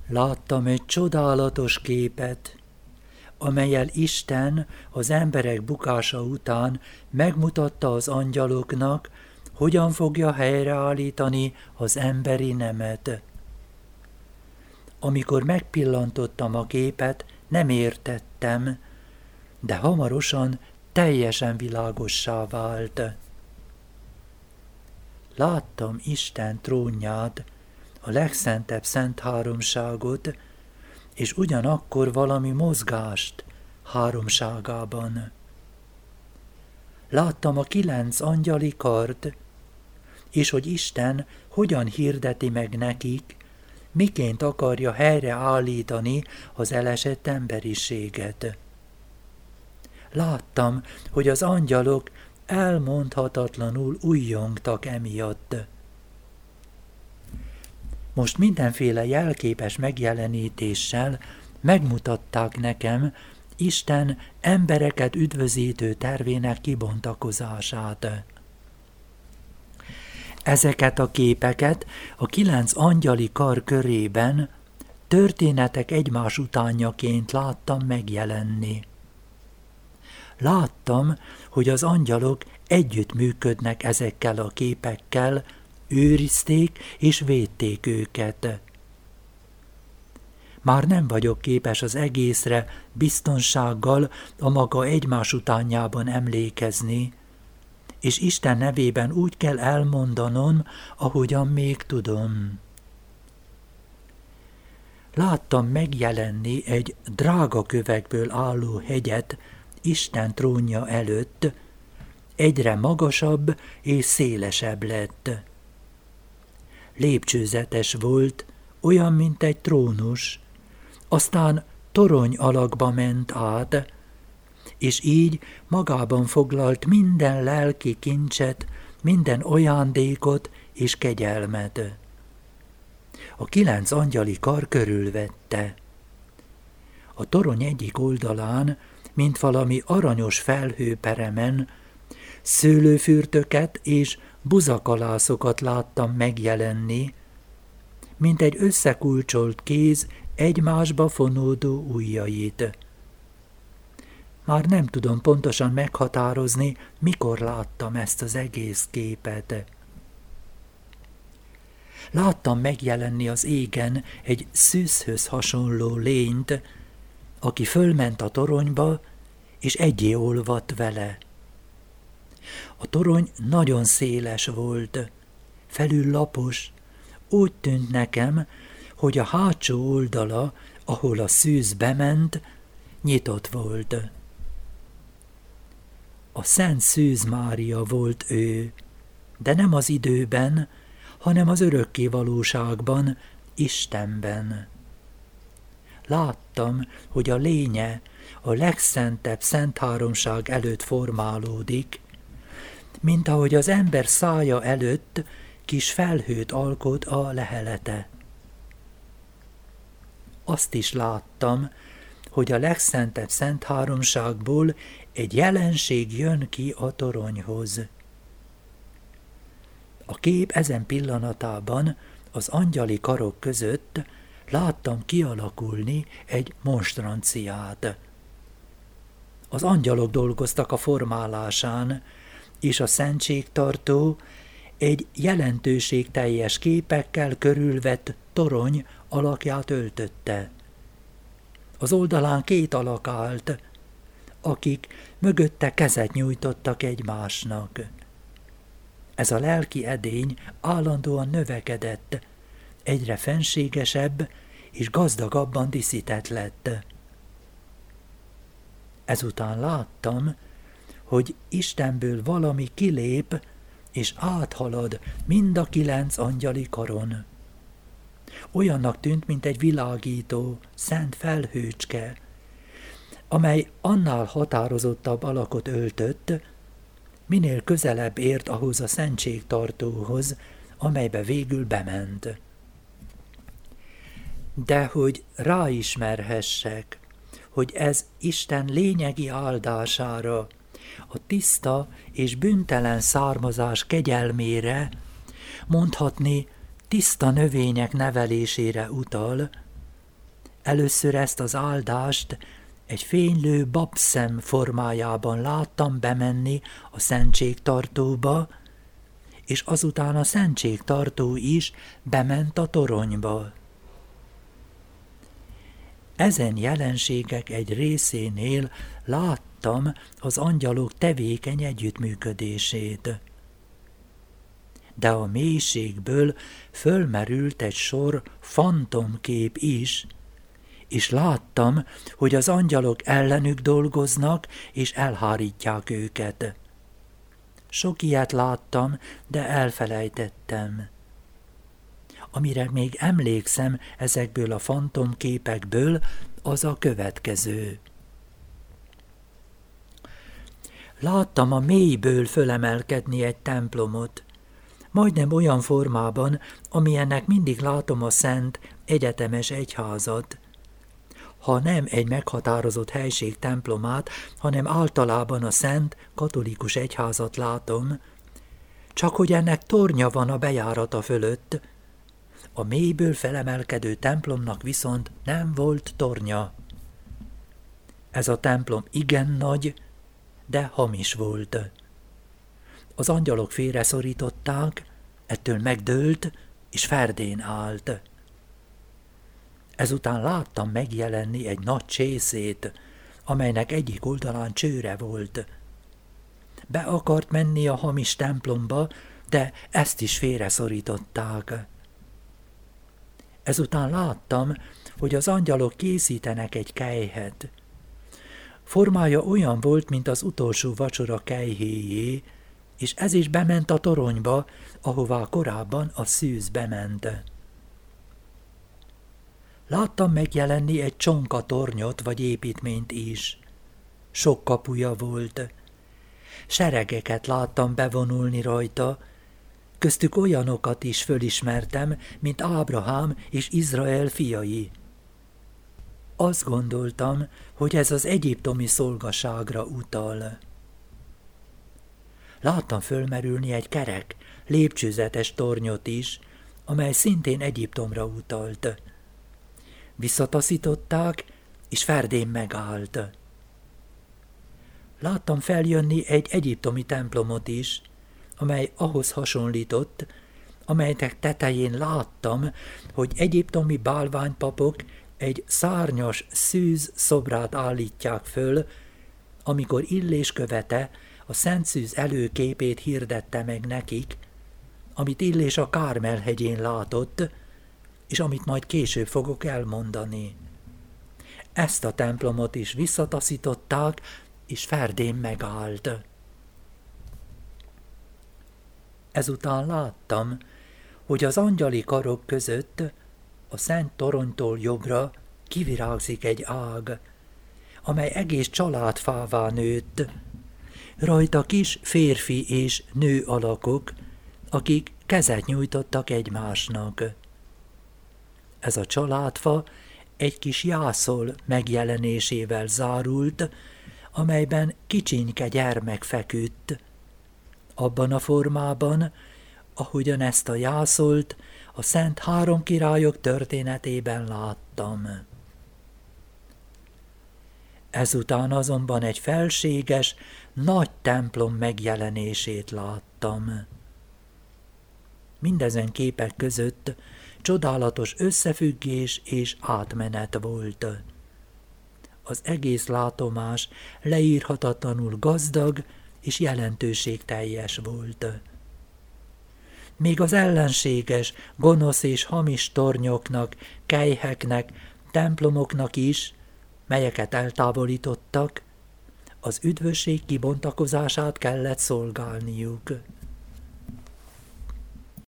Láttam egy csodálatos képet, amellyel Isten az emberek bukása után megmutatta az angyaloknak, hogyan fogja helyreállítani az emberi nemet. Amikor megpillantottam a képet, nem értettem, de hamarosan teljesen világossá vált. Láttam Isten trónját, a legszentebb szent háromságot, és ugyanakkor valami mozgást háromságában. Láttam a 9 angyali kart, és hogy Isten hogyan hirdeti meg nekik, miként akarja helyreállítani az elesett emberiséget. Láttam, hogy az angyalok elmondhatatlanul ujjongtak emiatt. Most mindenféle jelképes megjelenítéssel megmutatták nekem Isten embereket üdvözítő tervének kibontakozását. Ezeket a képeket a 9 angyali kar körében történetek egymás utánjaként láttam megjelenni. Láttam, hogy az angyalok együtt működnek ezekkel a képekkel, őrizték és védték őket. Már nem vagyok képes az egészre biztonsággal a maga egymás utánjában emlékezni, és Isten nevében úgy kell elmondanom, ahogyan még tudom. Láttam megjelenni egy drága kövekből álló hegyet Isten trónja előtt, egyre magasabb és szélesebb lett. Lépcsőzetes volt, olyan, mint egy trónus, aztán torony alakba ment át, és így magában foglalt minden lelki kincset, minden ajándékot és kegyelmet. A 9 angyali kar körülvette. A torony egyik oldalán, mint valami aranyos felhőperemen, szőlőfürtöket és buzakalászokat láttam megjelenni, mint egy összekulcsolt kéz egymásba fonódó ujjait. Már nem tudom pontosan meghatározni, mikor láttam ezt az egész képet. Láttam megjelenni az égen egy szűzhöz hasonló lényt, aki fölment a toronyba, és egyé olvadt vele. A torony nagyon széles volt, felül lapos, úgy tűnt nekem, hogy a hátsó oldala, ahol a szűz bement, nyitott volt. A Szent Szűz Mária volt ő, de nem az időben, hanem az örökké valóságban, Istenben. Láttam, hogy a lénye a legszentebb szent háromság előtt formálódik, mint ahogy az ember szája előtt kis felhőt alkot a lehelete. Azt is láttam, hogy a legszentebb szent háromságból egy jelenség jön ki a toronyhoz. A kép ezen pillanatában az angyali karok között láttam kialakulni egy monstranciát. Az angyalok dolgoztak a formálásán, és a szentségtartó egy jelentőségteljes képekkel körülvett torony alakját öltötte. Az oldalán 2 alak állt, akik mögötte kezet nyújtottak egymásnak. Ez a lelki edény állandóan növekedett, egyre fenségesebb és gazdagabban díszített lett. Ezután láttam, hogy Istenből valami kilép és áthalad mind a 9 angyali karon. Olyannak tűnt, mint egy világító, szent felhőcske, amely annál határozottabb alakot öltött, minél közelebb ért ahhoz a szentségtartóhoz, amelybe végül bement. De hogy ráismerhessek, hogy ez Isten lényegi áldására, a tiszta és bűntelen származás kegyelmére, mondhatni tiszta növények nevelésére utal, Először ezt az áldást egy fénylő babszem formájában láttam bemenni a szentségtartóba, és azután a szentségtartó is bement a toronyba. Ezen jelenségek egy részénél láttam az angyalok tevékeny együttműködését. De a mélységből fölmerült egy sor fantomkép is, és láttam, hogy az angyalok ellenük dolgoznak, és elhárítják őket. Sok ilyet láttam, de elfelejtettem. Amire még emlékszem ezekből a fantomképekből, az a következő. Láttam a mélyből fölemelkedni egy templomot, majdnem olyan formában, amilyennek mindig látom a szent, egyetemes egyházat. Ha nem egy meghatározott helység templomát, hanem általában a szent, katolikus egyházat látom, csak hogy ennek tornya van a bejárata fölött. A mélyből felemelkedő templomnak viszont nem volt tornya. Ez a templom igen nagy, de hamis volt. Az angyalok félreszorították, ettől megdőlt, és ferdén állt. Ezután láttam megjelenni egy nagy csészét, amelynek egyik oldalán csőre volt. Be akart menni a hamis templomba, de ezt is félreszorították. Ezután láttam, hogy az angyalok készítenek egy kelyhet. Formája olyan volt, mint az utolsó vacsora kelyhéjé, és ez is bement a toronyba, ahová korábban a szűz bement. Láttam megjelenni egy csonka tornyot vagy építményt is. Sok kapuja volt. Seregeket láttam bevonulni rajta, köztük olyanokat is fölismertem, mint Ábrahám és Izrael fiai. Azt gondoltam, hogy ez az egyiptomi szolgaságra utal. Láttam fölmerülni egy kerek, lépcsőzetes tornyot is, amely szintén Egyiptomra utalt. Visszataszították, és ferdén megállt. Láttam feljönni egy egyiptomi templomot is, amely ahhoz hasonlított, amelynek tetején láttam, hogy egyiptomi bálványpapok egy szárnyas szűz szobrát állítják föl, amikor Illés követe a Szent Szűz előképét hirdette meg nekik, amit Illés a Kármel-hegyén látott, és amit majd később fogok elmondani. Ezt a templomot is visszataszították, és ferdén megállt. Ezután láttam, hogy az angyali karok között a szent toronytól jobbra kivirágzik egy ág, amely egész családfává nőtt. Rajta kis férfi és nő alakok, akik kezet nyújtottak egymásnak. Ez a családfa egy kis jászol megjelenésével zárult, amelyben kicsinyke gyermek feküdt. Abban a formában, ahogyan ezt a jászolt a Szent Három Királyok történetében láttam. Ezután azonban egy felséges, nagy templom megjelenését láttam. Mindezen képek között csodálatos összefüggés és átmenet volt. Az egész látomás leírhatatlanul gazdag és jelentőségteljes volt. Még az ellenséges, gonosz és hamis tornyoknak, kelyheknek, templomoknak is, melyeket eltávolítottak, az üdvösség kibontakozását kellett szolgálniuk.